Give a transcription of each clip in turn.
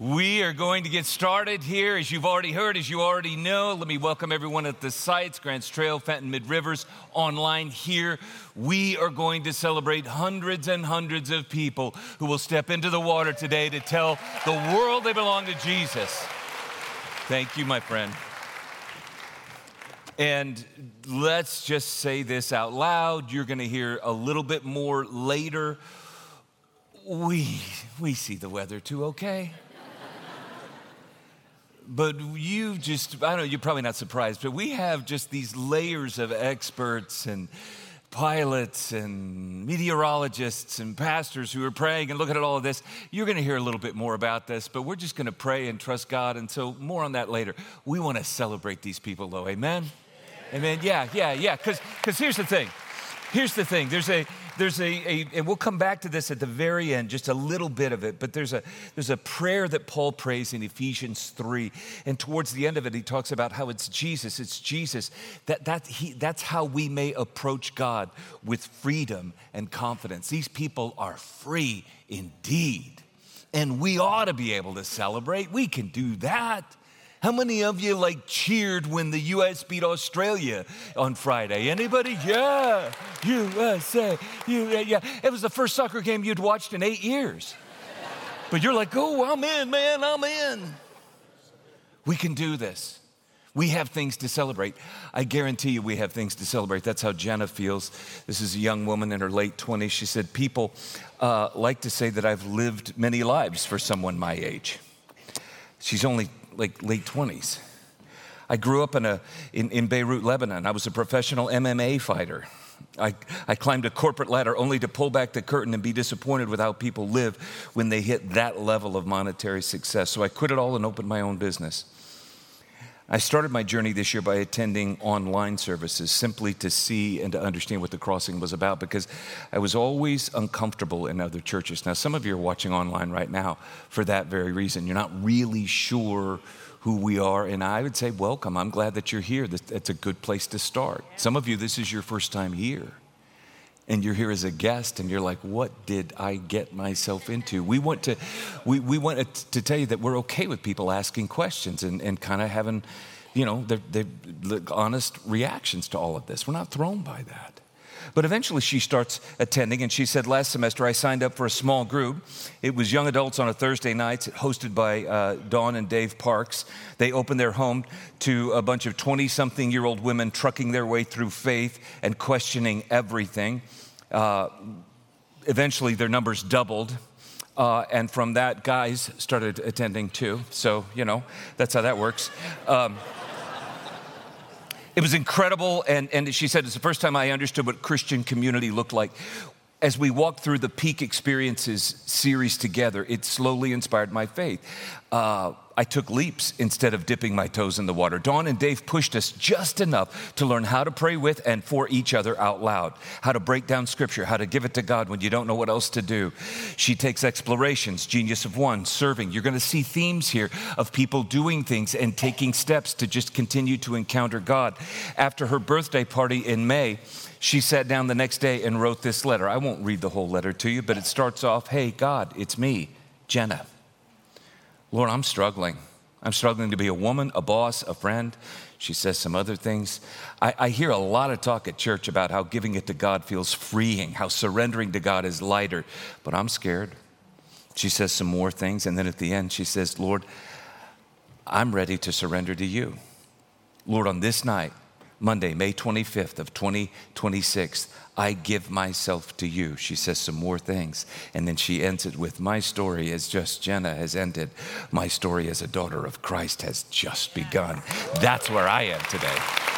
We are going to get started here. As you've already heard, as you already know, let me welcome everyone at the sites, Grants Trail, Fenton, Mid-Rivers, online here. We are going to celebrate hundreds and hundreds of people who will step into the water today to tell the world they belong to Jesus. Thank you, my friend. And let's just say this out loud. You're going to hear a little bit more later. We see the weather too, okay? But I don't know, you're probably not surprised, but we have just these layers of experts and pilots and meteorologists and pastors who are praying and looking at all of this. You're going to hear a little bit more about this, but we're just going to pray and trust God. And so more on that later. We want to celebrate these people, though. Amen? Amen. Yeah. Because here's the thing. And we'll come back to this at the very end, just a little bit of it, but there's a prayer that Paul prays in Ephesians 3, and towards the end of it, he talks about how it's Jesus, that's how we may approach God with freedom and confidence. These people are free indeed, and we ought to be able to celebrate. We can do that. How many of you cheered when the U.S. beat Australia on Friday? Anybody? Yeah, USA, yeah. It was the first soccer game you'd watched in 8 years. But you're like, oh, I'm in, man, I'm in. We can do this. We have things to celebrate. I guarantee you we have things to celebrate. That's how Jenna feels. This is a young woman in her late 20s. She said, people like to say that I've lived many lives for someone my age. She's only late 20s. I grew up in Beirut, Lebanon. I was a professional MMA fighter. I climbed a corporate ladder only to pull back the curtain and be disappointed with how people live when they hit that level of monetary success. So I quit it all and opened my own business. I started my journey this year by attending online services simply to see and to understand what the crossing was about, because I was always uncomfortable in other churches. Now, some of you are watching online right now for that very reason. You're not really sure who we are, and I would say welcome. I'm glad that you're here. That's a good place to start. Some of you, this is your first time here, and you're here as a guest, and you're like, what did I get myself into? We want to tell you that we're okay with people asking questions and kind of having, the honest reactions to all of this. We're not thrown by that. But eventually she starts attending, and she said, last semester I signed up for a small group. It was young adults on a Thursday night, hosted by Dawn and Dave Parks. They opened their home to a bunch of 20-something-year-old women trucking their way through faith and questioning everything. Eventually their numbers doubled. And from that, guys started attending too. So, that's how that works. It was incredible, and she said, it's the first time I understood what Christian community looked like. As we walked through the Peak Experiences series together, it slowly inspired my faith. I took leaps instead of dipping my toes in the water. Dawn and Dave pushed us just enough to learn how to pray with and for each other out loud, how to break down Scripture, how to give it to God when you don't know what else to do. She takes explorations, Genius of One, serving. You're going to see themes here of people doing things and taking steps to just continue to encounter God. After her birthday party in May, she sat down the next day and wrote this letter. I won't read the whole letter to you, but it starts off, hey, God, it's me, Jenna. Lord, I'm struggling. I'm struggling to be a woman, a boss, a friend. She says some other things. I hear a lot of talk at church about how giving it to God feels freeing, how surrendering to God is lighter, but I'm scared. She says some more things, and then at the end she says, Lord, I'm ready to surrender to you. Lord, on this night, Monday, May 25th of 2026, I give myself to you. She says some more things, and then she ends it with, my story as just Jenna has ended. My story as a daughter of Christ has just begun. That's where I am today.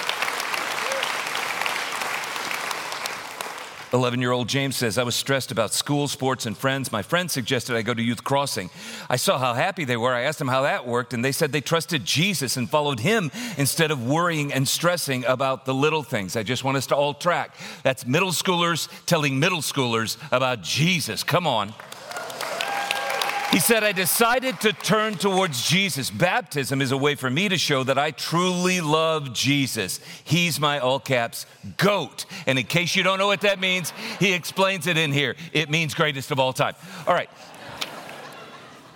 11-year-old James says, I was stressed about school, sports, and friends. My friends suggested I go to Youth Crossing. I saw how happy they were. I asked them how that worked, and they said they trusted Jesus and followed him instead of worrying and stressing about the little things. I just want us to all track. That's middle schoolers telling middle schoolers about Jesus. Come on. He said, I decided to turn towards Jesus. Baptism is a way for me to show that I truly love Jesus. He's my, all caps, GOAT. And in case you don't know what that means, he explains it in here. It means greatest of all time. All right.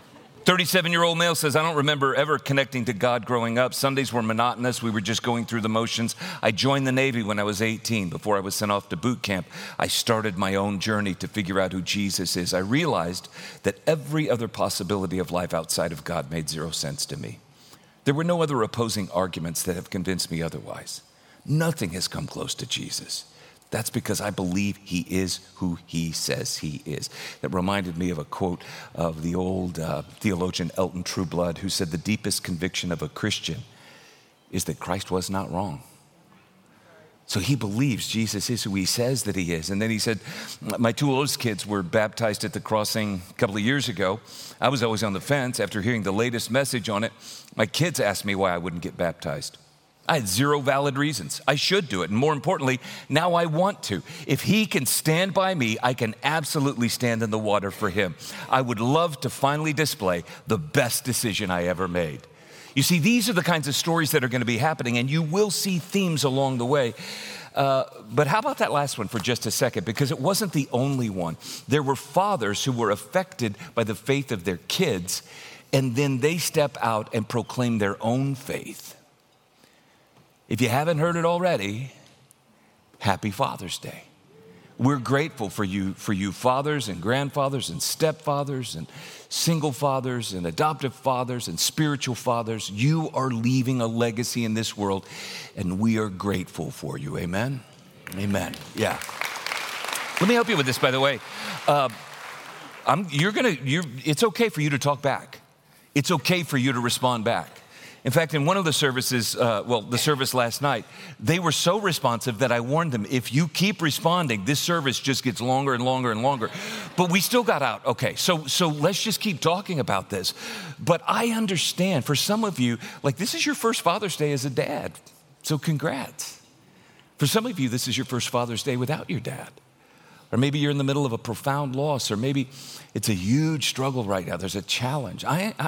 37-year-old male says, I don't remember ever connecting to God growing up. Sundays were monotonous. We were just going through the motions. I joined the Navy when I was 18. Before I was sent off to boot camp, I started my own journey to figure out who Jesus is. I realized that every other possibility of life outside of God made zero sense to me. There were no other opposing arguments that have convinced me otherwise. Nothing has come close to Jesus. That's because I believe he is who he says he is. That reminded me of a quote of the old theologian Elton Trueblood, who said the deepest conviction of a Christian is that Christ was not wrong. So he believes Jesus is who he says that he is. And then he said, my two oldest kids were baptized at the Crossing a couple of years ago. I was always on the fence. After hearing the latest message on it, my kids asked me why I wouldn't get baptized. I had zero valid reasons. I should do it. And more importantly, now I want to. If he can stand by me, I can absolutely stand in the water for him. I would love to finally display the best decision I ever made. You see, these are the kinds of stories that are going to be happening, and you will see themes along the way. But how about that last one for just a second? Because it wasn't the only one. There were fathers who were affected by the faith of their kids, and then they step out and proclaim their own faith. If you haven't heard it already, happy Father's Day. We're grateful for you fathers and grandfathers and stepfathers and single fathers and adoptive fathers and spiritual fathers. You are leaving a legacy in this world, and we are grateful for you. Amen? Amen. Yeah. Let me help you with this, by the way. It's okay for you to talk back. It's okay for you to respond back. In fact, in one of the services, the service last night, they were so responsive that I warned them, if you keep responding, this service just gets longer and longer and longer. But we still got out. Okay, so let's just keep talking about this. But I understand, for some of you, like this is your first Father's Day as a dad. So congrats. For some of you, this is your first Father's Day without your dad. Or maybe you're in the middle of a profound loss, or maybe it's a huge struggle right now. There's a challenge.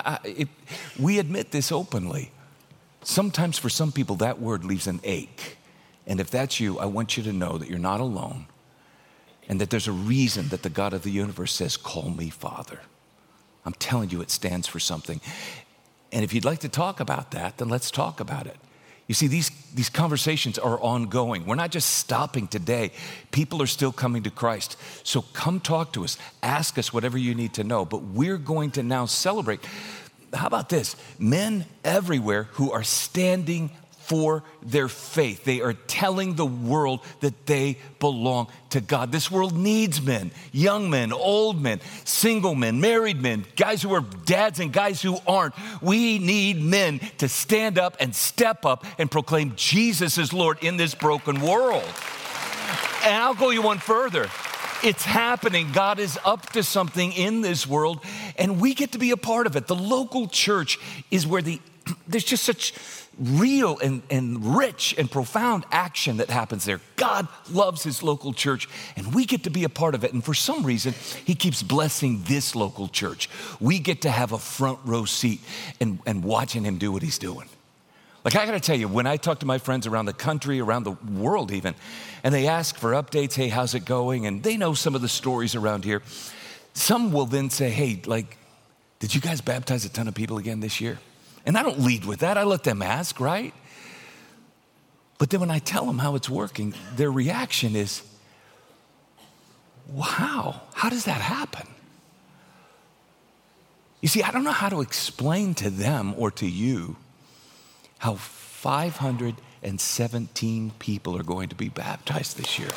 We admit this openly. Sometimes for some people, that word leaves an ache. And if that's you, I want you to know that you're not alone, and that there's a reason that the God of the universe says, call me Father. I'm telling you, it stands for something. And if you'd like to talk about that, then let's talk about it. You see, these conversations are ongoing. We're not just stopping today. People are still coming to Christ. So come talk to us. Ask us whatever you need to know. But we're going to now celebrate. How about this? Men everywhere who are standing for their faith. They are telling the world that they belong to God. This world needs men, young men, old men, single men, married men, guys who are dads and guys who aren't. We need men to stand up and step up and proclaim Jesus as Lord in this broken world. And I'll go you one further. It's happening. God is up to something in this world, and we get to be a part of it. The local church is where there's just such real and rich and profound action that happens there. God loves his local church, and we get to be a part of it. And for some reason, he keeps blessing this local church. We get to have a front row seat and watching him do what he's doing. Like, I got to tell you, when I talk to my friends around the country, around the world even, and they ask for updates, hey, how's it going? And they know some of the stories around here. Some will then say, hey, like, did you guys baptize a ton of people again this year? And I don't lead with that. I let them ask, right? But then when I tell them how it's working, their reaction is, wow, how does that happen? You see, I don't know how to explain to them or to you how 517 people are going to be baptized this year.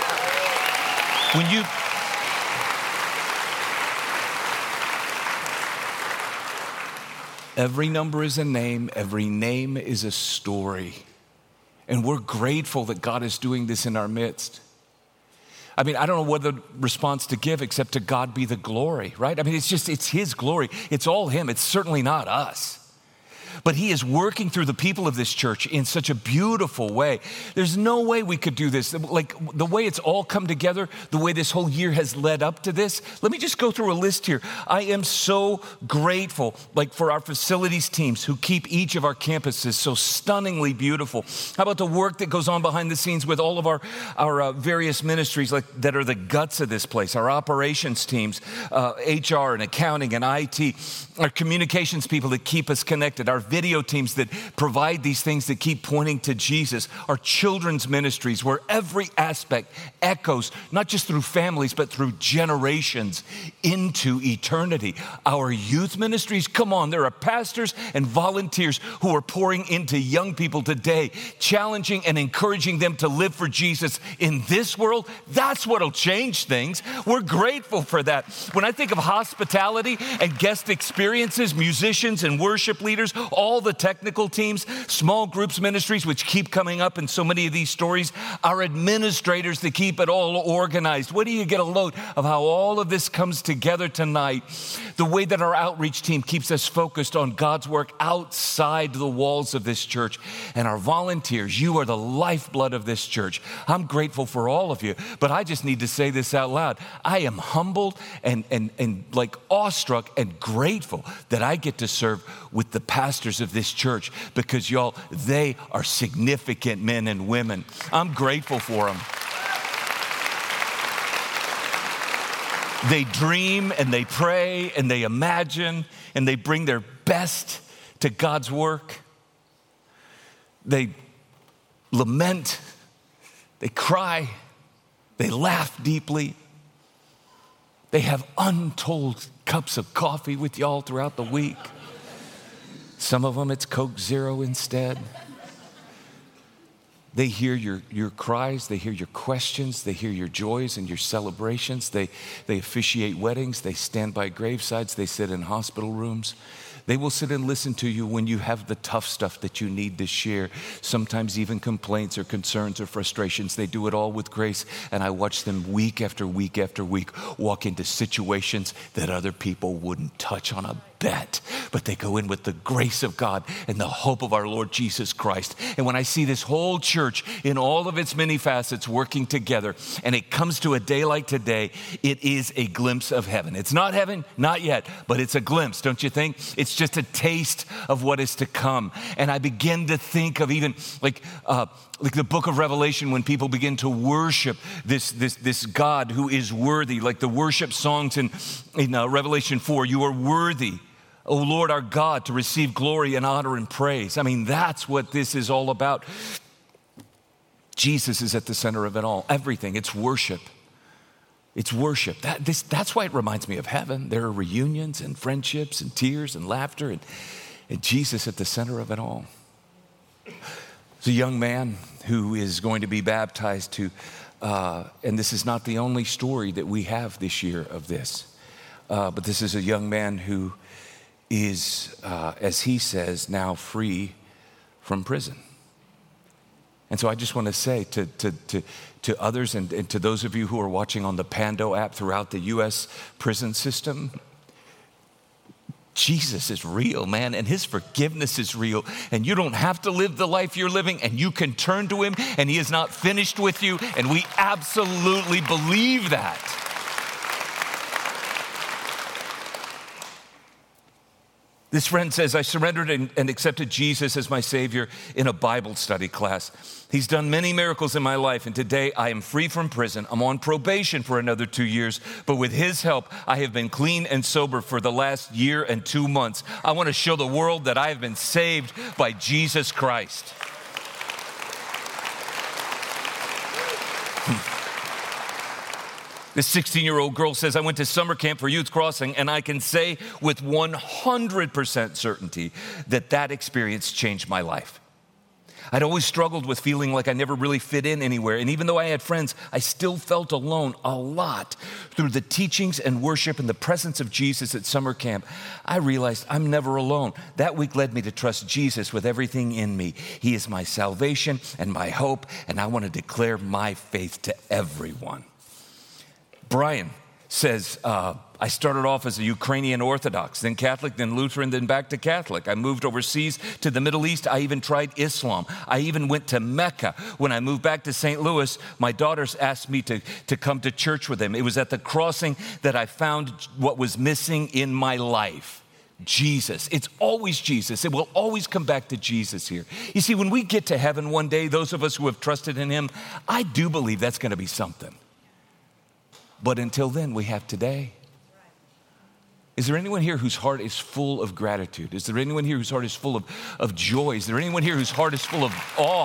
Every number is a name, every name is a story. And we're grateful that God is doing this in our midst. I mean, I don't know what the response to give except to God be the glory, right? I mean, it's his glory. It's all him. It's certainly not us. but he is working through the people of this church in such a beautiful way. There's no way we could do this. Like the way it's all come together, the way this whole year has led up to this. Let me just go through a list here. I am so grateful, like for our facilities teams who keep each of our campuses so stunningly beautiful. How about the work that goes on behind the scenes with all of our various ministries like that are the guts of this place, our operations teams, HR and accounting and IT, our communications people that keep us connected, our video teams that provide these things that keep pointing to Jesus, our children's ministries where every aspect echoes, not just through families, but through generations into eternity. Our youth ministries, come on, there are pastors and volunteers who are pouring into young people today, challenging and encouraging them to live for Jesus in this world. That's what'll change things. We're grateful for that. When I think of hospitality and guest experiences, musicians and worship leaders, all the technical teams, small groups ministries, which keep coming up in so many of these stories, our administrators that keep it all organized. Where do you get a load of how all of this comes together tonight? The way that our outreach team keeps us focused on God's work outside the walls of this church. And our volunteers, you are the lifeblood of this church. I'm grateful for all of you, but I just need to say this out loud. I am humbled and like awestruck and grateful that I get to serve with the pastors of this church because y'all, they are significant men and women. I'm grateful for them. They dream and they pray and they imagine and they bring their best to God's work. They lament, they cry, they laugh deeply. They have untold cups of coffee with y'all throughout the week. Some of them it's Coke Zero instead. They hear your cries, they hear your questions, they hear your joys and your celebrations. They officiate weddings, they stand by gravesides, they sit in hospital rooms. They will sit and listen to you when you have the tough stuff that you need to share, sometimes even complaints or concerns or frustrations. They do it all with grace, and I watch them week after week after week walk into situations that other people wouldn't touch on a bet, but they go in with the grace of God and the hope of our Lord Jesus Christ. And when I see this whole church in all of its many facets working together, and it comes to a day like today, it is a glimpse of heaven. It's not heaven, not yet, but it's a glimpse, don't you think? It's just a taste of what is to come. And I begin to think of even like the book of Revelation, when people begin to worship this God who is worthy, like the worship songs in Revelation 4, you are worthy, O Lord our God, to receive glory and honor and praise. I mean, that's what this is all about. Jesus is at the center of it all, everything. It's worship. It's worship. That's why it reminds me of heaven. There are reunions and friendships and tears and laughter and Jesus at the center of it all. There's a young man who is going to be baptized and this is not the only story that we have this year of this, but this is a young man who is, as he says, now free from prison. And so I just want to say to others and to those of you who are watching on the Pando app throughout the U.S. prison system, Jesus is real, man, and his forgiveness is real. And you don't have to live the life you're living, and you can turn to him, and he is not finished with you, and we absolutely believe that. This friend says, I surrendered and accepted Jesus as my Savior in a Bible study class. He's done many miracles in my life, and today I am free from prison. I'm on probation for another 2 years, but with his help, I have been clean and sober for the last year and 2 months. I want to show the world that I have been saved by Jesus Christ. This 16-year-old girl says, I went to summer camp for Youth Crossing, and I can say with 100% certainty that experience changed my life. I'd always struggled with feeling like I never really fit in anywhere, and even though I had friends, I still felt alone a lot. Through the teachings and worship and the presence of Jesus at summer camp, I realized I'm never alone. That week led me to trust Jesus with everything in me. He is my salvation and my hope, and I want to declare my faith to everyone. Brian says, I started off as a Ukrainian Orthodox, then Catholic, then Lutheran, then back to Catholic. I moved overseas to the Middle East. I even tried Islam. I even went to Mecca. When I moved back to St. Louis, my daughters asked me to come to church with them. It was at the crossing that I found what was missing in my life. Jesus. It's always Jesus. It will always come back to Jesus here. You see, when we get to heaven one day, those of us who have trusted in him, I do believe that's going to be something. But until then, we have today. Is there anyone here whose heart is full of gratitude? Is there anyone here whose heart is full of joy? Is there anyone here whose heart is full of awe?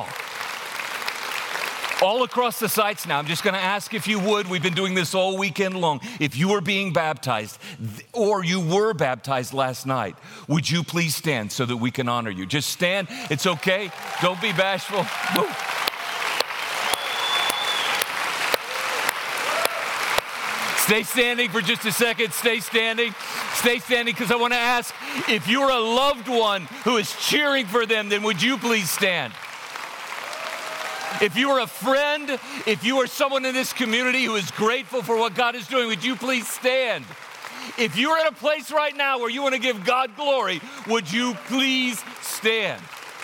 All across the sites now, I'm just going to ask if you would. We've been doing this all weekend long. If you are being baptized or you were baptized last night, would you please stand so that we can honor you? Just stand. It's okay. Don't be bashful. Move. Stay standing for just a second. Stay standing. Stay standing, because I want to ask, if you're a loved one who is cheering for them, then would you please stand? If you are a friend, if you are someone in this community who is grateful for what God is doing, would you please stand? If you're at a place right now where you want to give God glory, would you please stand?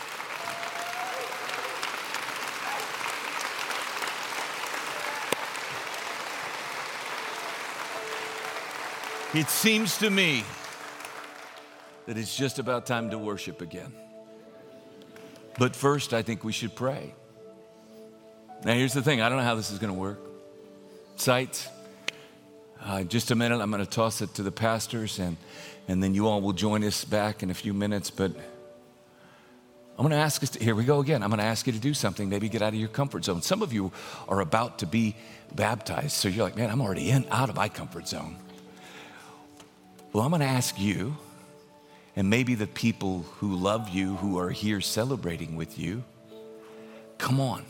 It seems to me that it's just about time to worship again. But first, I think we should pray. Now, here's the thing. I don't know how this is going to work. Sites, in just a minute, I'm going to toss it to the pastors, and then you all will join us back in a few minutes. But I'm going to ask us to, here we go again. I'm going to ask you to do something, maybe get out of your comfort zone. Some of you are about to be baptized, so you're like, man, I'm already out of my comfort zone. Well, I'm going to ask you, and maybe the people who love you, who are here celebrating with you, come on.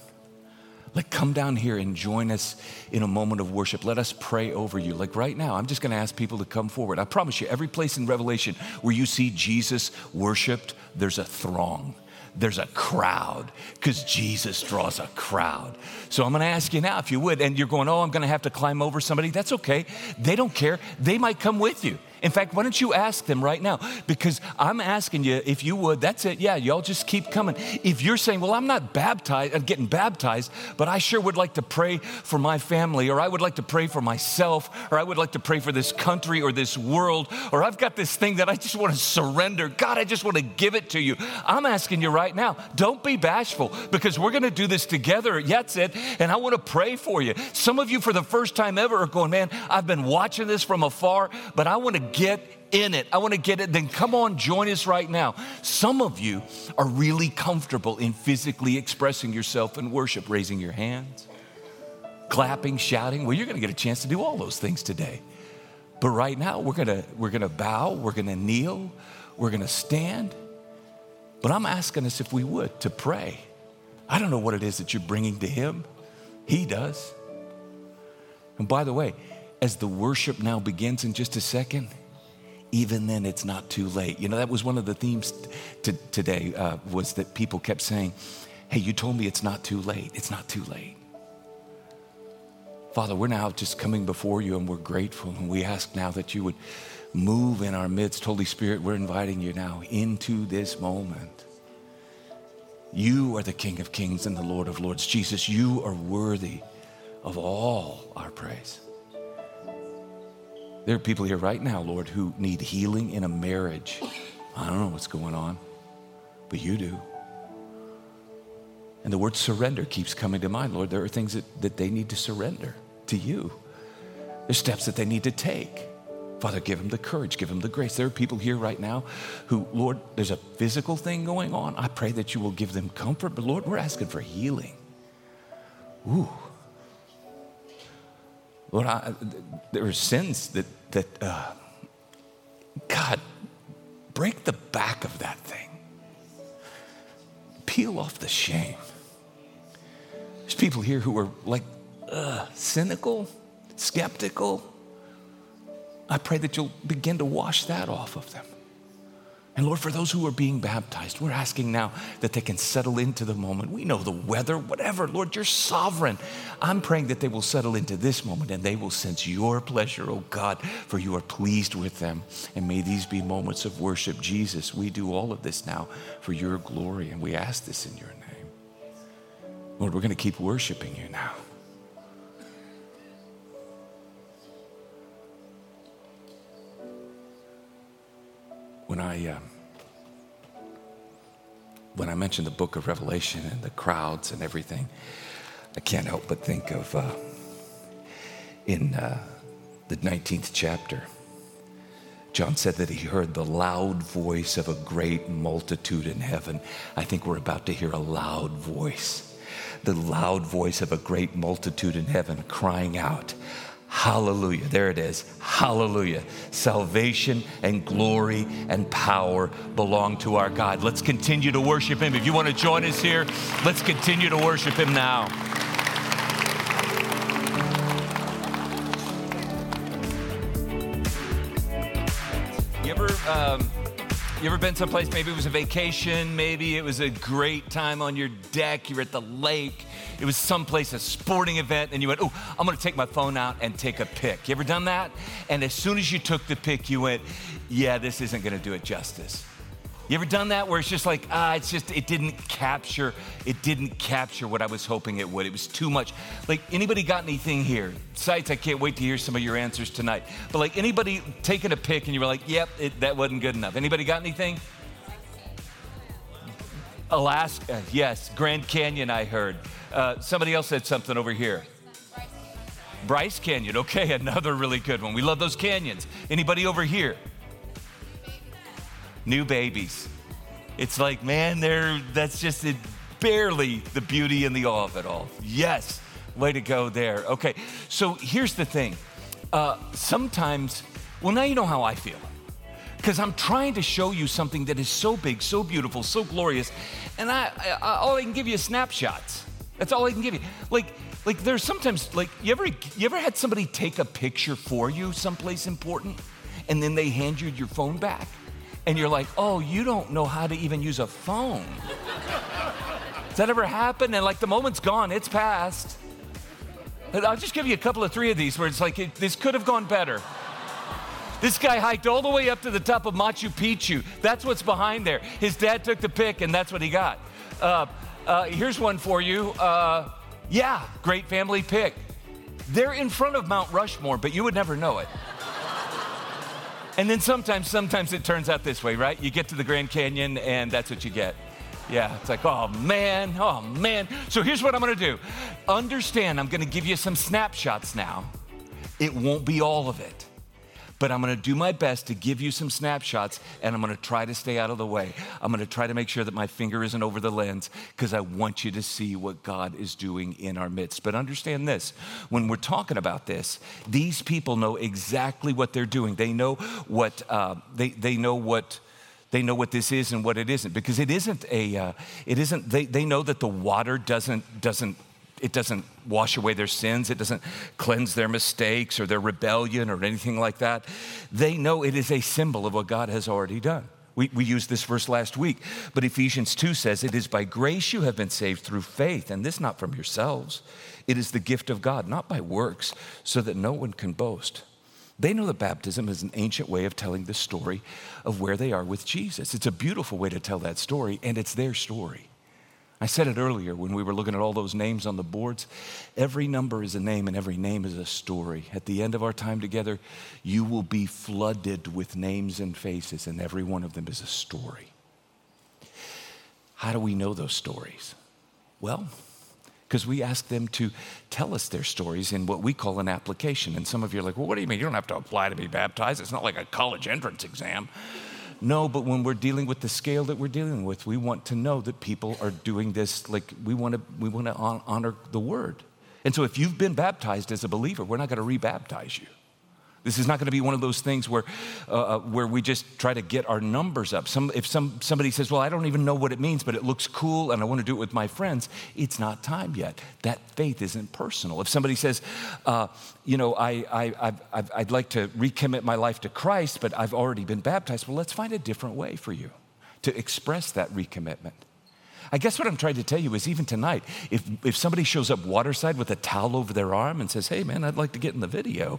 Come down here and join us in a moment of worship. Let us pray over you. Right now, I'm just going to ask people to come forward. I promise you, every place in Revelation where you see Jesus worshiped, there's a throng. There's a crowd, because Jesus draws a crowd. So I'm going to ask you now, if you would, and you're going, I'm going to have to climb over somebody. That's okay. They don't care. They might come with you. In fact, why don't you ask them right now? Because I'm asking you, if you would, that's it. Yeah, y'all just keep coming. If you're saying, well, I'm not baptized, I'm getting baptized, but I sure would like to pray for my family, or I would like to pray for myself, or I would like to pray for this country or this world, or I've got this thing that I just want to surrender. God, I just want to give it to you. I'm asking you right now, don't be bashful, because we're going to do this together. That's it. And I want to pray for you. Some of you for the first time ever are going, man, I've been watching this from afar, but I want to get in it. I want to get it. Then come on, join us right now. Some of you are really comfortable in physically expressing yourself in worship, raising your hands, clapping, shouting. Well, you're going to get a chance to do all those things today. But right now, we're going to bow, we're going to kneel, we're going to stand. But I'm asking us, if we would, to pray. I don't know what it is that you're bringing to him. He does. And by the way, as the worship now begins in just a second, even then it's not too late. You know, that was one of the themes today, was that people kept saying, hey, you told me it's not too late. It's not too late. Father, we're now just coming before you, and we're grateful, and we ask now that you would move in our midst. Holy Spirit, we're inviting you now into this moment. You are the King of Kings and the Lord of Lords. Jesus, you are worthy of all our praise. There are people here right now, Lord, who need healing in a marriage. I don't know what's going on, but you do. And the word surrender keeps coming to mind, Lord. There are things that they need to surrender to you. There's steps that they need to take. Father, give them the courage, give them the grace. There are people here right now who, Lord, there's a physical thing going on. I pray that you will give them comfort, but Lord, we're asking for healing. Ooh. Lord, there are sins that God, break the back of that thing. Peel off the shame. There's people here who are cynical, skeptical. I pray that you'll begin to wash that off of them. And Lord, for those who are being baptized, we're asking now that they can settle into the moment. We know the weather, whatever. Lord, you're sovereign. I'm praying that they will settle into this moment and they will sense your pleasure, oh God, for you are pleased with them. And may these be moments of worship. Jesus, we do all of this now for your glory, and we ask this in your name. Lord, we're going to keep worshiping you now. When I mentioned the book of Revelation and the crowds and everything, I can't help but think of in the 19th chapter, John said that he heard the loud voice of a great multitude in heaven. I think we're about to hear a loud voice, the loud voice of a great multitude in heaven crying out, hallelujah. There it is. Hallelujah. Salvation and glory and power belong to our God. Let's continue to worship him. If you want to join us here, let's continue to worship him now. You ever been someplace, maybe it was a vacation, maybe it was a great time on your deck, you're at the lake, it was someplace, a sporting event, and you went, oh, I'm gonna take my phone out and take a pic. You ever done that? And as soon as you took the pic, you went, yeah, this isn't gonna do it justice. You ever done that where it's just like, it didn't capture what I was hoping it would. It was too much. Like, anybody got anything here? Sites, I can't wait to hear some of your answers tonight. But like, anybody taking a pic and you were like, yep, that wasn't good enough. Anybody got anything? Alaska, yes. Grand Canyon, I heard. Somebody else said something over here. Bryce Canyon, okay, another really good one. We love those canyons. Anybody over here? New babies. It's like, man, that's just it, barely the beauty and the awe of it all. Yes, way to go there. Okay, so here's the thing. Sometimes, well, now you know how I feel. Because I'm trying to show you something that is so big, so beautiful, so glorious, and all I can give you is snapshots. That's all I can give you. Like there's sometimes, like, you ever had somebody take a picture for you someplace important, and then they hand you your phone back? And you're like, oh, you don't know how to even use a phone. Does that ever happen? And like, the moment's gone, it's past. I'll just give you a couple of three of these where it's like, this could have gone better. This guy hiked all the way up to the top of Machu Picchu. That's what's behind there. His dad took the pic and that's what he got. Here's one for you. Yeah, great family pic. They're in front of Mount Rushmore, but you would never know it. And then sometimes it turns out this way, right? You get to the Grand Canyon and that's what you get. Yeah, it's like, oh man. So here's what I'm gonna do. Understand, I'm gonna give you some snapshots now. It won't be all of it, but I'm gonna do my best to give you some snapshots, and I'm gonna try to stay out of the way. I'm gonna try to make sure that my finger isn't over the lens, because I want you to see what God is doing in our midst. But understand this, when we're talking about this, these people know exactly what they're doing. They know what, they know what this is and what it isn't, because they know that the water doesn't wash away their sins. It doesn't cleanse their mistakes or their rebellion or anything like that. They know it is a symbol of what God has already done. We used this verse last week, but Ephesians 2 says, it is by grace you have been saved through faith, and this not from yourselves. It is the gift of God, not by works, so that no one can boast. They know that baptism is an ancient way of telling the story of where they are with Jesus. It's a beautiful way to tell that story, and it's their story. I said it earlier when we were looking at all those names on the boards. Every number is a name and every name is a story. At the end of our time together, you will be flooded with names and faces, and every one of them is a story. How do we know those stories? Well, because we ask them to tell us their stories in what we call an application. And some of you are like, well, what do you mean? You don't have to apply to be baptized. It's not like a college entrance exam. No, but when we're dealing with the scale that we're dealing with, we want to know that people are doing this, like we want to honor the word. And so if you've been baptized as a believer, we're not going to rebaptize you. This is not going to be one of those things where we just try to get our numbers up. If somebody says, well, I don't even know what it means, but it looks cool and I want to do it with my friends, it's not time yet. That faith isn't personal. If somebody says, I'd like to recommit my life to Christ, but I've already been baptized, well, let's find a different way for you to express that recommitment. I guess what I'm trying to tell you is even tonight, if somebody shows up waterside with a towel over their arm and says, hey, man, I'd like to get in the video,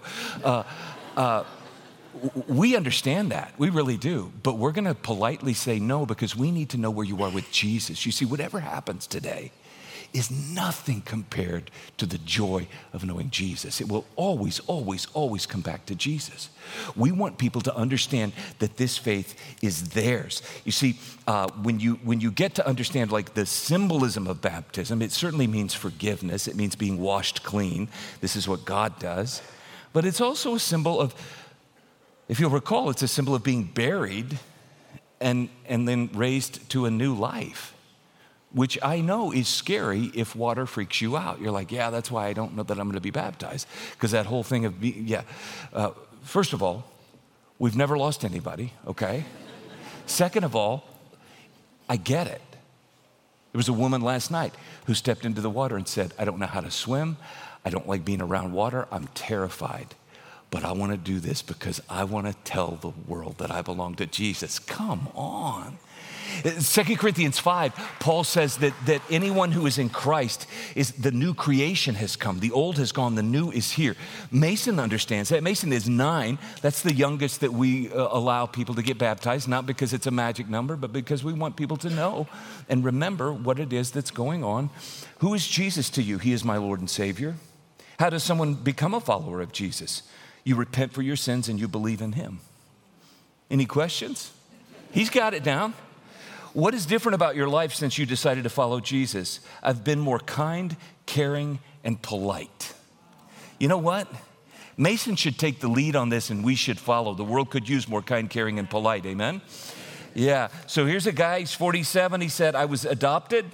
we understand that. We really do. But we're going to politely say no because we need to know where you are with Jesus. You see, whatever happens today is nothing compared to the joy of knowing Jesus. It will always, always, always come back to Jesus. We want people to understand that this faith is theirs. You see, when you get to understand like the symbolism of baptism, it certainly means forgiveness. It means being washed clean. This is what God does. But it's also a symbol of, if you'll recall, it's a symbol of being buried and then raised to a new life, which I know is scary if water freaks you out. You're like, yeah, that's why I don't know that I'm going to be baptized. Because that whole thing of, first of all, we've never lost anybody, okay? Second of all, I get it. There was a woman last night who stepped into the water and said, I don't know how to swim. I don't like being around water. I'm terrified. But I want to do this because I want to tell the world that I belong to Jesus. Come on. 2 Corinthians 5, Paul says that anyone who is in Christ, is the new creation has come. The old has gone, the new is here. Mason understands that. Mason is 9. That's the youngest that we allow people to get baptized, not because it's a magic number, but because we want people to know and remember what it is that's going on. Who is Jesus to you? He is my Lord and Savior. How does someone become a follower of Jesus? You repent for your sins and you believe in him. Any questions? He's got it down. What is different about your life since you decided to follow Jesus? I've been more kind, caring, and polite. You know what? Mason should take the lead on this and we should follow. The world could use more kind, caring, and polite. Amen? Yeah. So here's a guy, he's 47. He said, I was adopted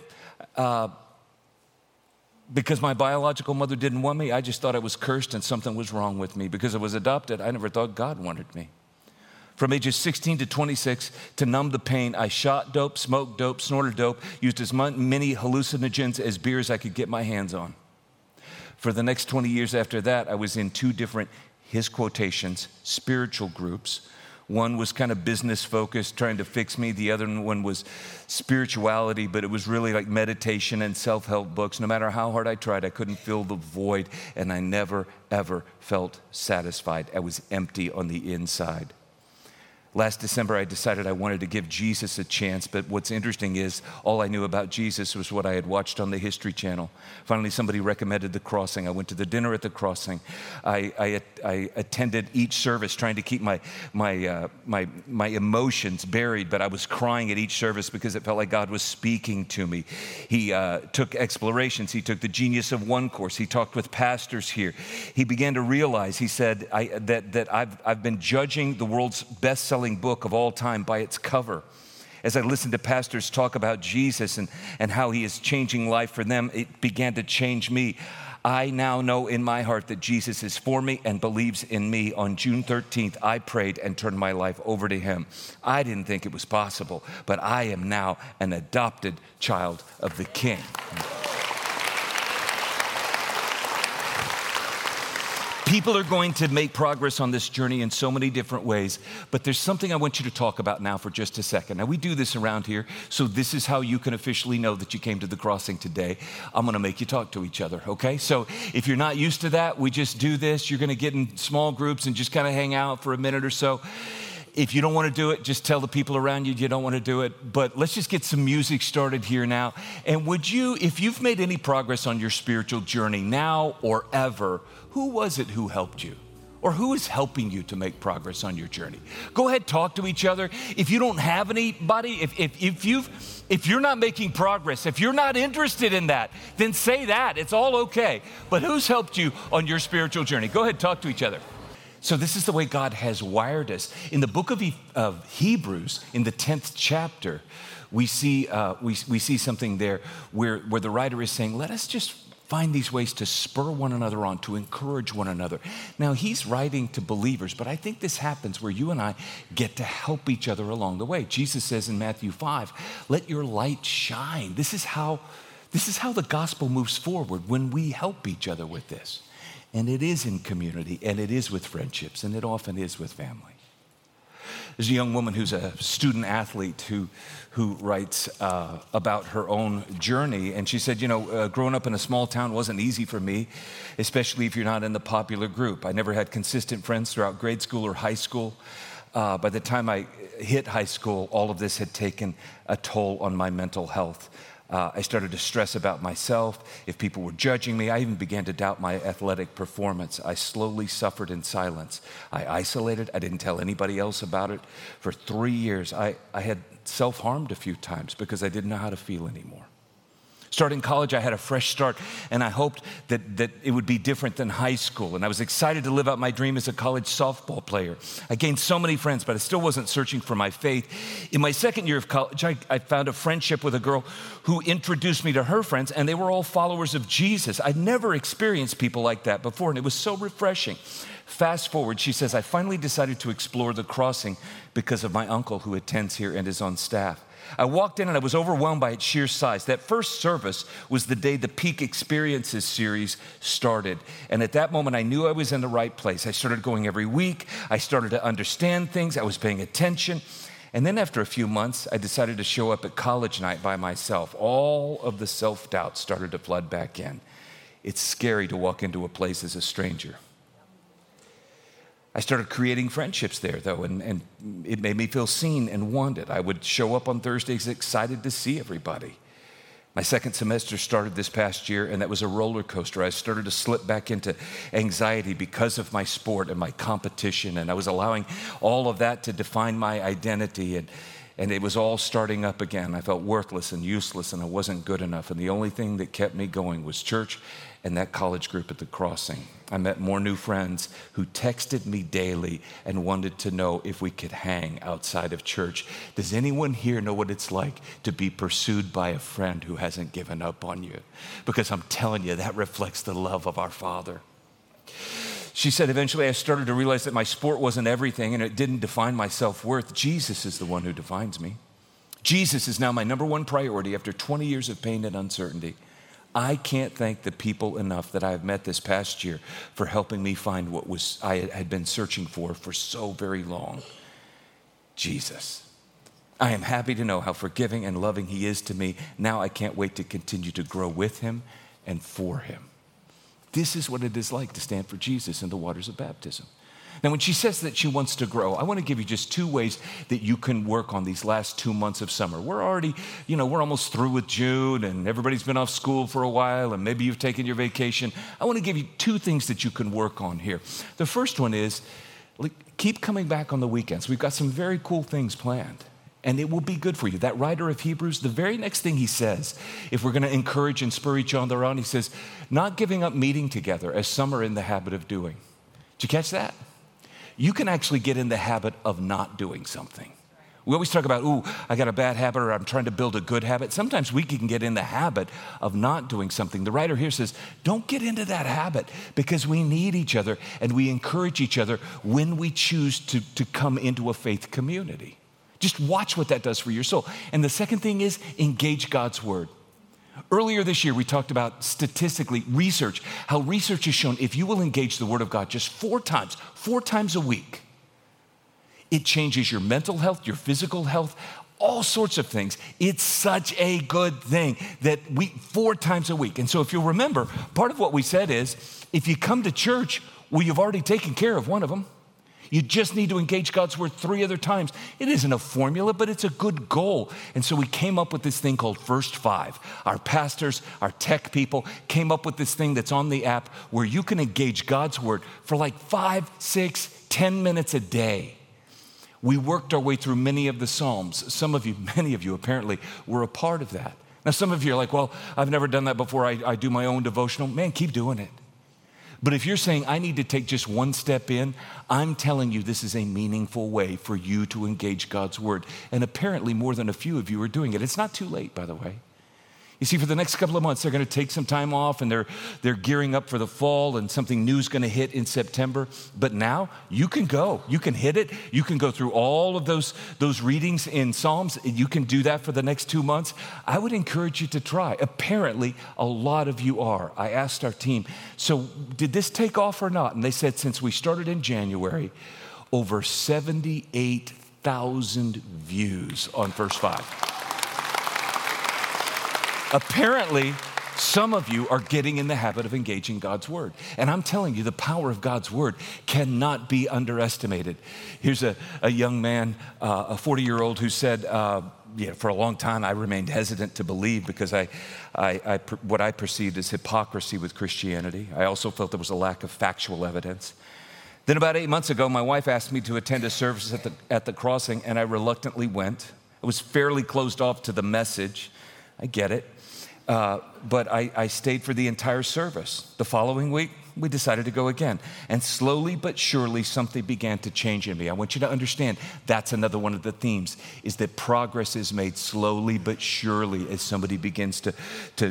because my biological mother didn't want me. I just thought I was cursed and something was wrong with me. Because I was adopted, I never thought God wanted me. From ages 16 to 26, to numb the pain, I shot dope, smoked dope, snorted dope, used as many hallucinogens as beer as I could get my hands on. For the next 20 years after that, I was in 2 different, his quotations, spiritual groups. One was kind of business focused, trying to fix me. The other one was spirituality, but it was really like meditation and self-help books. No matter how hard I tried, I couldn't fill the void, and I never, ever felt satisfied. I was empty on the inside. Last December, I decided I wanted to give Jesus a chance, but what's interesting is all I knew about Jesus was what I had watched on the History Channel. Finally, somebody recommended The Crossing. I went to the dinner at The Crossing. I attended each service trying to keep my emotions buried, but I was crying at each service because it felt like God was speaking to me. He took explorations. He took the Genius of One course. He talked with pastors here. He began to realize, he said, that I've been judging the world's best-selling book of all time by its cover. As I listened to pastors talk about Jesus and how he is changing life for them, it began to change me. I now know in my heart that Jesus is for me and believes in me. On June 13th, I prayed and turned my life over to him. I didn't think it was possible, but I am now an adopted child of the King. People are going to make progress on this journey in so many different ways, but there's something I want you to talk about now for just a second. Now, we do this around here, so this is how you can officially know that you came to The Crossing today. I'm going to make you talk to each other, okay? So if you're not used to that, we just do this. You're going to get in small groups and just kind of hang out for a minute or so. If you don't want to do it, just tell the people around you don't want to do it. But let's just get some music started here now. And would you, if you've made any progress on your spiritual journey now or ever, who was it who helped you? Or who is helping you to make progress on your journey? Go ahead, talk to each other. If you don't have anybody, if you're not making progress, if you're not interested in that, then say that. It's all okay. But who's helped you on your spiritual journey? Go ahead, talk to each other. So this is the way God has wired us. In the book of Hebrews, in the 10th chapter, we see something there where the writer is saying, let us just Find these ways to spur one another on, to encourage one another. Now, he's writing to believers, but I think this happens where you and I get to help each other along the way. Jesus says in Matthew 5, let your light shine. This is how the gospel moves forward, when we help each other with this. And it is in community, and it is with friendships, and it often is with family. There's a young woman who's a student athlete who writes about her own journey. And she said, growing up in a small town wasn't easy for me, especially if you're not in the popular group. I never had consistent friends throughout grade school or high school. By the time I hit high school, all of this had taken a toll on my mental health. I started to stress about myself, if people were judging me. I even began to doubt my athletic performance. I slowly suffered in silence. I isolated. I didn't tell anybody else about it. For 3 years, I had self-harmed a few times because I didn't know how to feel anymore. Starting college, I had a fresh start, and I hoped that it would be different than high school. And I was excited to live out my dream as a college softball player. I gained so many friends, but I still wasn't searching for my faith. In my second year of college, I found a friendship with a girl who introduced me to her friends, and they were all followers of Jesus. I'd never experienced people like that before, and it was so refreshing. Fast forward, she says, I finally decided to explore the Crossing because of my uncle who attends here and is on staff. I walked in and I was overwhelmed by its sheer size. That first service was the day the Peak Experiences series started. And at that moment, I knew I was in the right place. I started going every week. I started to understand things. I was paying attention. And then after a few months, I decided to show up at college night by myself. All of the self-doubt started to flood back in. It's scary to walk into a place as a stranger. I started creating friendships there, though, and it made me feel seen and wanted. I would show up on Thursdays excited to see everybody. My second semester started this past year, and that was a roller coaster. I started to slip back into anxiety because of my sport and my competition, and I was allowing all of that to define my identity, and it was all starting up again. I felt worthless and useless, and I wasn't good enough, and the only thing that kept me going was church and that college group at the Crossing. I met more new friends who texted me daily and wanted to know if we could hang outside of church. Does anyone here know what it's like to be pursued by a friend who hasn't given up on you? Because I'm telling you, that reflects the love of our Father. She said, eventually I started to realize that my sport wasn't everything and it didn't define my self-worth. Jesus is the one who defines me. Jesus is now my number one priority after 20 years of pain and uncertainty. I can't thank the people enough that I have met this past year for helping me find what I had been searching for so very long. Jesus. I am happy to know how forgiving and loving he is to me. Now I can't wait to continue to grow with him and for him. This is what it is like to stand for Jesus in the waters of baptism. Now, when she says that she wants to grow, I want to give you just 2 ways that you can work on these last 2 months of summer. We're already, we're almost through with June, and everybody's been off school for a while, and maybe you've taken your vacation. I want to give you 2 things that you can work on here. The first one is keep coming back on the weekends. We've got some very cool things planned, and it will be good for you. That writer of Hebrews, the very next thing he says, if we're going to encourage and spur each other on, he says, not giving up meeting together as some are in the habit of doing. Did you catch that? You can actually get in the habit of not doing something. We always talk about, I got a bad habit or I'm trying to build a good habit. Sometimes we can get in the habit of not doing something. The writer here says, don't get into that habit because we need each other and we encourage each other when we choose to come into a faith community. Just watch what that does for your soul. And the second thing is engage God's word. Earlier this year, we talked about statistically research, how research has shown if you will engage the Word of God just 4 times a week, it changes your mental health, your physical health, all sorts of things. It's such a good thing that 4 times a week. And so if you'll remember, part of what we said is, if you come to church, well, you've already taken care of one of them. You just need to engage God's word 3 other times. It isn't a formula, but it's a good goal. And so we came up with this thing called First 5. Our pastors, our tech people came up with this thing that's on the app where you can engage God's word for like 5, 6, 10 minutes a day. We worked our way through many of the Psalms. Many of you apparently were a part of that. Now some of you are like, well, I've never done that before. I do my own devotional. Man, keep doing it. But if you're saying, I need to take just one step in, I'm telling you this is a meaningful way for you to engage God's word. And apparently more than a few of you are doing it. It's not too late, by the way. You see, for the next couple of months, they're going to take some time off and they're gearing up for the fall and something new is going to hit in September. But now you can go. You can hit it. You can go through all of those readings in Psalms. You can do that for the next 2 months. I would encourage you to try. Apparently, a lot of you are. I asked our team, so did this take off or not? And they said since we started in January, over 78,000 views on First 5. Apparently, some of you are getting in the habit of engaging God's word. And I'm telling you, the power of God's word cannot be underestimated. Here's a young man, a 40-year-old who said, for a long time I remained hesitant to believe because what I perceived as hypocrisy with Christianity. I also felt there was a lack of factual evidence. Then about 8 months ago, my wife asked me to attend a service at the crossing, and I reluctantly went. I was fairly closed off to the message. I get it. But I stayed for the entire service. The following week, we decided to go again. And slowly but surely, something began to change in me. I want you to understand that's another one of the themes, is that progress is made slowly but surely as somebody begins to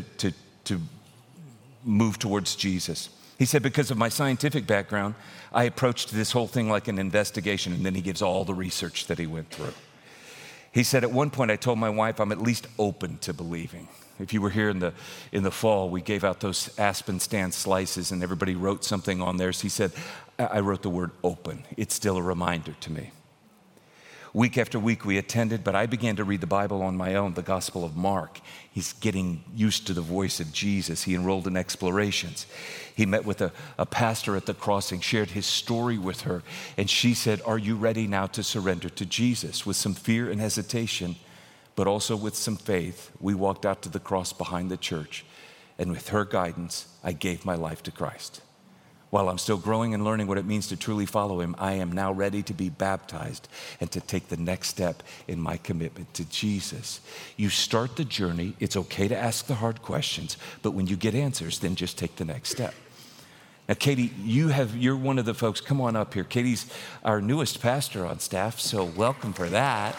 move towards Jesus. He said, because of my scientific background, I approached this whole thing like an investigation, and then he gives all the research that he went through. He said, at one point, I told my wife, I'm at least open to believing. If you were here in the fall, we gave out those Aspen stand slices and everybody wrote something on theirs. He said, I wrote the word open. It's still a reminder to me. Week after week we attended, but I began to read the Bible on my own, the Gospel of Mark. He's getting used to the voice of Jesus. He enrolled in explorations. He met with a pastor at the crossing, shared his story with her, and she said, are you ready now to surrender to Jesus? With some fear and hesitation, but also with some faith, we walked out to the cross behind the church, and with her guidance, I gave my life to Christ. While I'm still growing and learning what it means to truly follow him, I am now ready to be baptized and to take the next step in my commitment to Jesus. You start the journey. It's okay to ask the hard questions, but when you get answers, then just take the next step. Now, Katie, you're one of the folks, come on up here. Katie's our newest pastor on staff, so welcome for that.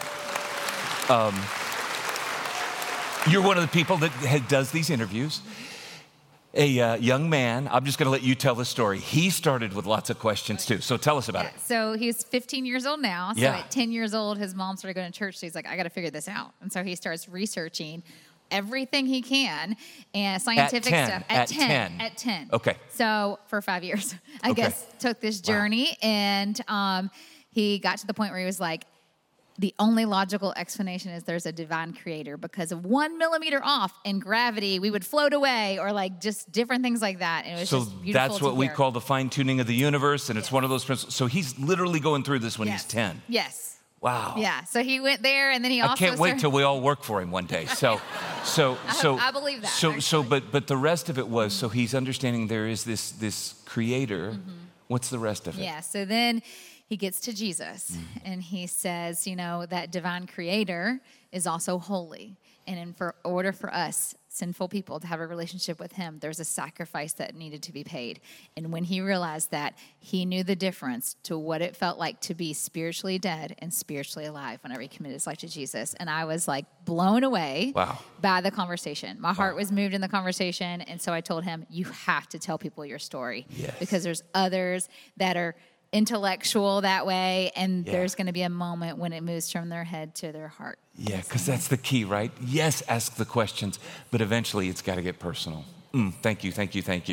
You're one of the people that does these interviews. A young man, I'm just going to let you tell the story. He started with lots of questions too, so tell us about it. So he's 15 years old now. So at 10 years old, his mom started going to church. So he's like, I got to figure this out. And so he starts researching everything he can and scientific stuff. At 10. Okay. So for 5 years, I guess, took this journey. Wow. And he got to the point where he was like, the only logical explanation is there's a divine creator, because of 1 millimeter off in gravity, we would float away, or like just different things like that. And it was just beautiful. That's what we call the fine tuning of the universe. And it's one of those principles. So he's literally going through this when he's 10. Yes. Wow. Yeah. So he went there, and then he also. I can't wait till we all work for him one day. So I believe that. But the rest of it was, so he's understanding there is this creator. Mm-hmm. What's the rest of it? Yeah. So then he gets to Jesus, and he says, that divine creator is also holy. And in order for us, sinful people, to have a relationship with him, there's a sacrifice that needed to be paid. And when he realized that, he knew the difference to what it felt like to be spiritually dead and spiritually alive whenever he committed his life to Jesus. And I was like blown away by the conversation. My heart was moved in the conversation. And so I told him, you have to tell people your story. Yes. Because there's others that are intellectual that way, and there's going to be a moment when it moves from their head to their heart. Yeah, because that's the key, right? Yes, ask the questions, but eventually it's got to get personal. Thank you.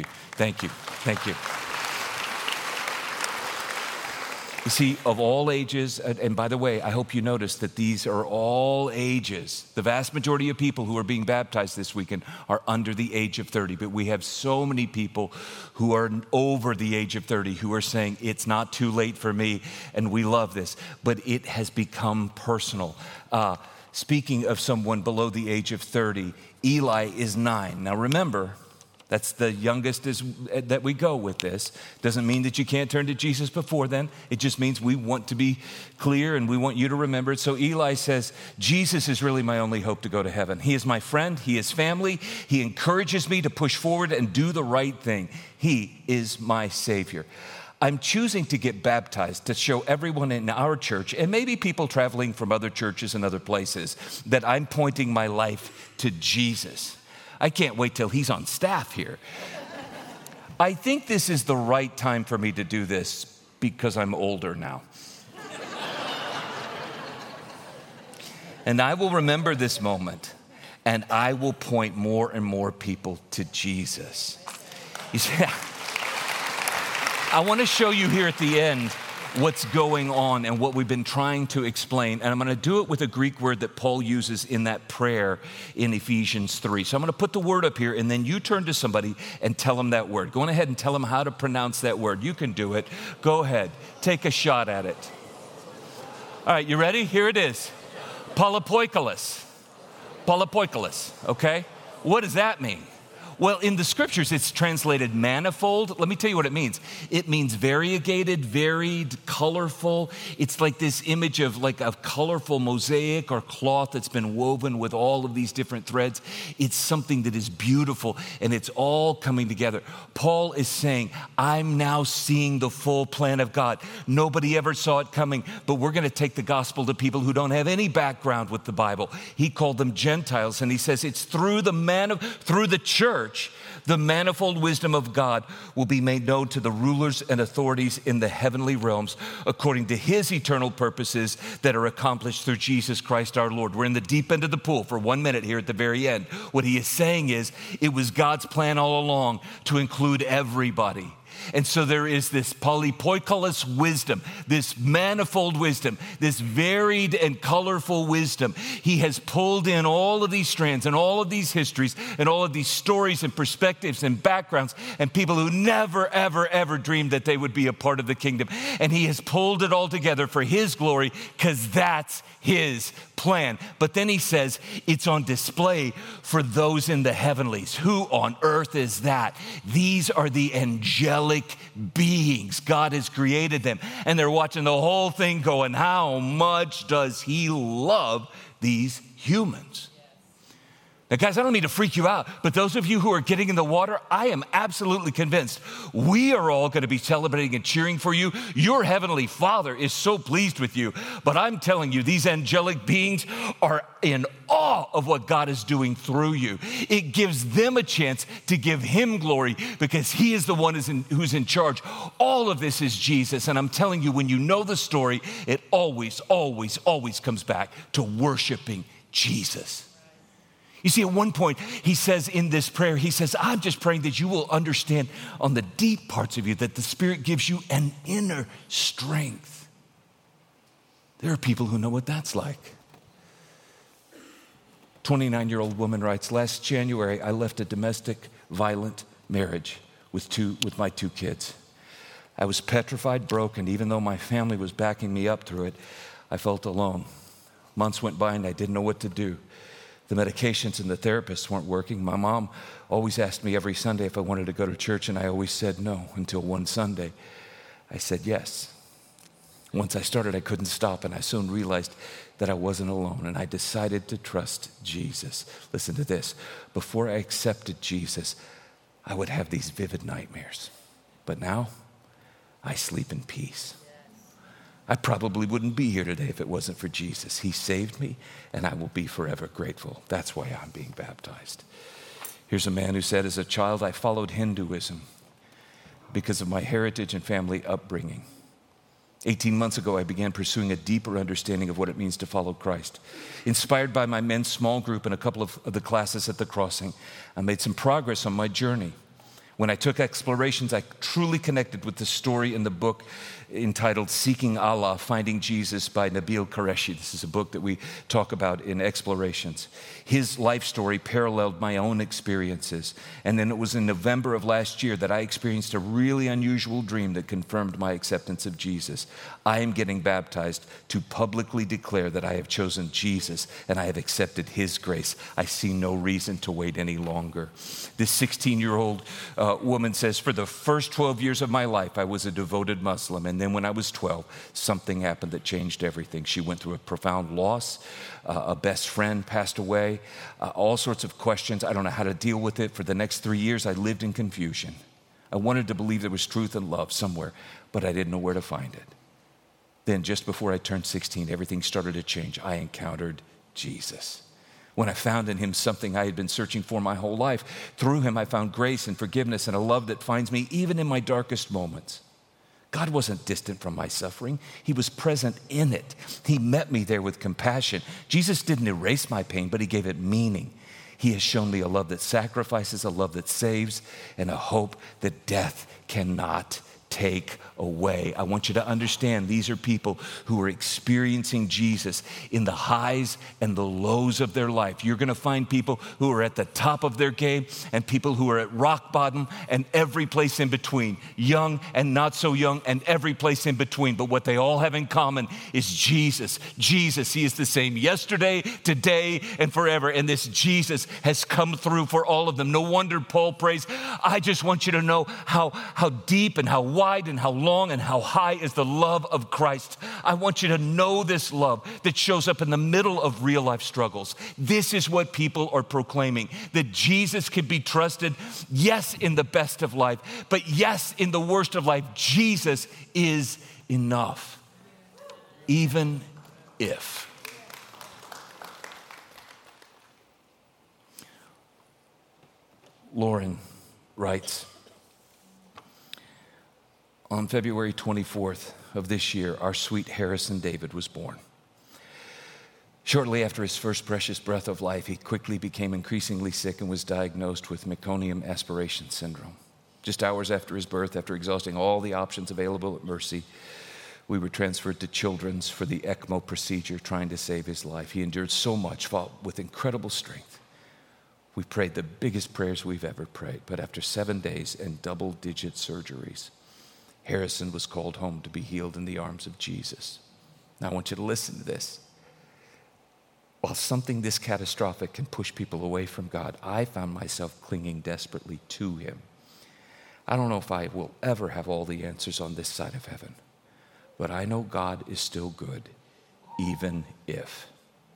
You see, of all ages, and by the way, I hope you notice that these are all ages. The vast majority of people who are being baptized this weekend are under the age of 30, but we have so many people who are over the age of 30 who are saying, it's not too late for me, and we love this, but it has become personal. Speaking of someone below the age of 30, Eli is 9. Now remember, that's the youngest that we go with this. Doesn't mean that you can't turn to Jesus before then. It just means we want to be clear and we want you to remember it. So Eli says, Jesus is really my only hope to go to heaven. He is my friend. He is family. He encourages me to push forward and do the right thing. He is my Savior. I'm choosing to get baptized to show everyone in our church, and maybe people traveling from other churches and other places, that I'm pointing my life to Jesus. I can't wait till he's on staff here. I think this is the right time for me to do this because I'm older now. And I will remember this moment, and I will point more and more people to Jesus. You see, I want to show you here at the end what's going on and what we've been trying to explain. And I'm going to do it with a Greek word that Paul uses in that prayer in Ephesians 3. So I'm going to put the word up here, and then you turn to somebody and tell them that word. Go on ahead and tell them how to pronounce that word. You can do it. Go ahead. Take a shot at it. All right, you ready? Here it is. Polypoikilos. Polypoikilos, okay? What does that mean? Well, in the scriptures, it's translated manifold. Let me tell you what it means. It means variegated, varied, colorful. It's like this image of like a colorful mosaic or cloth that's been woven with all of these different threads. It's something that is beautiful, and it's all coming together. Paul is saying, I'm now seeing the full plan of God. Nobody ever saw it coming, but we're going to take the gospel to people who don't have any background with the Bible. He called them Gentiles, and he says it's through the church, the manifold wisdom of God will be made known to the rulers and authorities in the heavenly realms according to his eternal purposes that are accomplished through Jesus Christ our Lord. We're in the deep end of the pool for 1 minute here at the very end. What he is saying is it was God's plan all along to include everybody. And so there is this polypoikilos wisdom, this manifold wisdom, this varied and colorful wisdom. He has pulled in all of these strands and all of these histories and all of these stories and perspectives and backgrounds and people who never, ever, ever dreamed that they would be a part of the kingdom. And he has pulled it all together for his glory because that's his plan. But then he says it's on display for those in the heavenlies. Who on earth is that? These are the angelic beings. God has created them. And they're watching the whole thing going, how much does he love these humans? Now, guys, I don't mean to freak you out, but those of you who are getting in the water, I am absolutely convinced we are all going to be celebrating and cheering for you. Your heavenly Father is so pleased with you. But I'm telling you, these angelic beings are in awe of what God is doing through you. It gives them a chance to give him glory because he is the one who's in charge. All of this is Jesus. And I'm telling you, when you know the story, it always, always, always comes back to worshiping Jesus. You see, at one point, he says in this prayer, he says, I'm just praying that you will understand on the deep parts of you that the Spirit gives you an inner strength. There are people who know what that's like. 29-year-old woman writes, last January, I left a domestic violent marriage with my 2 kids. I was petrified, broken. Even though my family was backing me up through it, I felt alone. Months went by and I didn't know what to do. The medications and the therapists weren't working. My mom always asked me every Sunday if I wanted to go to church, and I always said no until one Sunday I said yes. Once I started, I couldn't stop, and I soon realized that I wasn't alone, and I decided to trust Jesus. Listen to this. Before I accepted Jesus, I would have these vivid nightmares. But now, I sleep in peace. I probably wouldn't be here today if it wasn't for Jesus. He saved me, and I will be forever grateful. That's why I'm being baptized. Here's a man who said, as a child, I followed Hinduism because of my heritage and family upbringing. 18 months ago, I began pursuing a deeper understanding of what it means to follow Christ. Inspired by my men's small group and a couple of the classes at the Crossing, I made some progress on my journey. When I took explorations, I truly connected with the story in the book entitled Seeking Allah, Finding Jesus by Nabil Qureshi. This is a book that we talk about in Explorations. His life story paralleled my own experiences. And then it was in November of last year that I experienced a really unusual dream that confirmed my acceptance of Jesus. I am getting baptized to publicly declare that I have chosen Jesus and I have accepted his grace. I see no reason to wait any longer. This 16-year-old woman says, for the first 12 years of my life, I was a devoted Muslim. And then when I was 12, something happened that changed everything. She went through a profound loss. A best friend passed away. All sorts of questions. I don't know how to deal with it. For the next 3 years, I lived in confusion. I wanted to believe there was truth and love somewhere, but I didn't know where to find it. Then just before I turned 16, everything started to change. I encountered Jesus. when I found in him something I had been searching for my whole life. Through him, I found grace and forgiveness and a love that finds me even in my darkest moments. God wasn't distant from my suffering. He was present in it. He met me there with compassion. Jesus didn't erase my pain, but he gave it meaning. He has shown me a love that sacrifices, a love that saves, and a hope that death cannot take away. I want you to understand these are people who are experiencing Jesus in the highs and the lows of their life. You're going to find people who are at the top of their game and people who are at rock bottom and every place in between, young and not so young and every place in between. But what they all have in common is Jesus. Jesus, he is the same yesterday, today, and forever. And this Jesus has come through for all of them. No wonder Paul prays, I just want you to know how deep and how wide and how long and how high is the love of Christ. I want you to know this love that shows up in the middle of real life struggles. This is what people are proclaiming, that Jesus can be trusted, yes, in the best of life, but yes, in the worst of life, Jesus is enough, even if. Lauren writes, on February 24th of this year, our sweet Harrison David was born. Shortly after his first precious breath of life, he quickly became increasingly sick and was diagnosed with meconium aspiration syndrome. Just hours after his birth, after exhausting all the options available at Mercy, we were transferred to Children's for the ECMO procedure, trying to save his life. He endured so much, fought with incredible strength. We prayed the biggest prayers we've ever prayed, but after 7 days and double-digit surgeries, Harrison was called home to be healed in the arms of Jesus. Now I want you to listen to this. While something this catastrophic can push people away from God, I found myself clinging desperately to him. I don't know if I will ever have all the answers on this side of heaven, but I know God is still good, even if.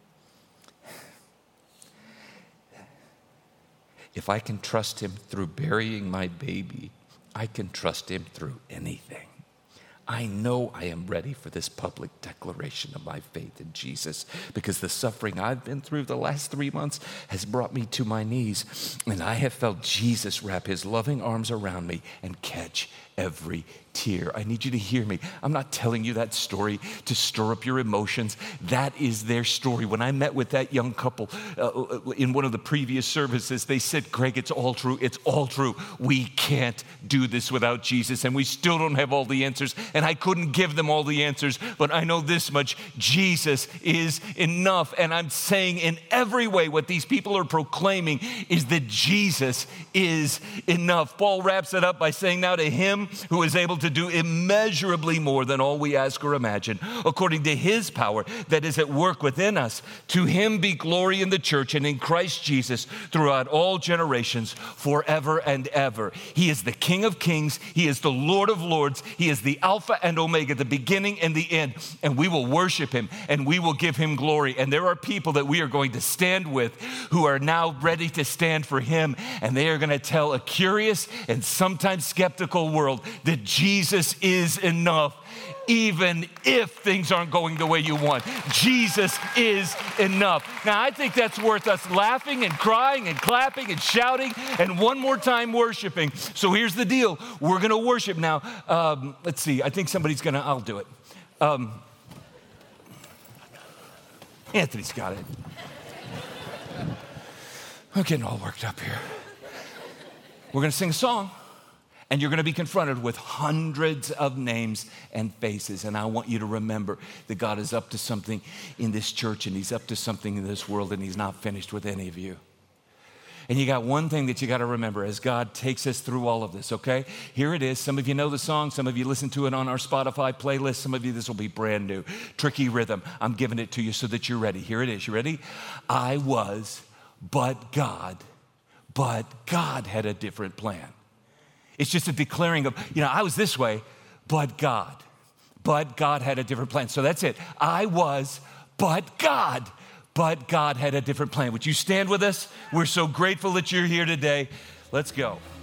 If I can trust him through burying my baby, I can trust him through anything. I know I am ready for this public declaration of my faith in Jesus because the suffering I've been through the last 3 months has brought me to my knees, and I have felt Jesus wrap his loving arms around me and catch every tear. I need you to hear me. I'm not telling you that story to stir up your emotions. That is their story. When I met with that young couple in one of the previous services, they said, Greg, it's all true. It's all true. We can't do this without Jesus, and we still don't have all the answers, and I couldn't give them all the answers, but I know this much. Jesus is enough, and I'm saying in every way what these people are proclaiming is that Jesus is enough. Paul wraps it up by saying, now to him who is able to do immeasurably more than all we ask or imagine, according to his power that is at work within us. To him be glory in the church and in Christ Jesus throughout all generations, forever and ever. He is the King of kings. He is the Lord of lords. He is the Alpha and Omega, the beginning and the end. And we will worship him and we will give him glory. And there are people that we are going to stand with who are now ready to stand for him. And they are going to tell a curious and sometimes skeptical world that Jesus is enough, even if things aren't going the way you want. Jesus is enough. Now, I think that's worth us laughing and crying and clapping and shouting and one more time worshiping. So here's the deal. We're going to worship now. Let's see. I think somebody's going to, I'll do it. Anthony's got it. I'm getting all worked up here. We're going to sing a song. And you're going to be confronted with hundreds of names and faces. And I want you to remember that God is up to something in this church, and he's up to something in this world, and he's not finished with any of you. And you got one thing that you got to remember as God takes us through all of this, okay? Here it is. Some of you know the song. Some of you listen to it on our Spotify playlist. Some of you, this will be brand new. Tricky rhythm. I'm giving it to you so that you're ready. Here it is. You ready? I was, but God had a different plan. It's just a declaring of, I was this way, but God had a different plan. So that's it. I was, but God had a different plan. Would you stand with us? We're so grateful that you're here today. Let's go.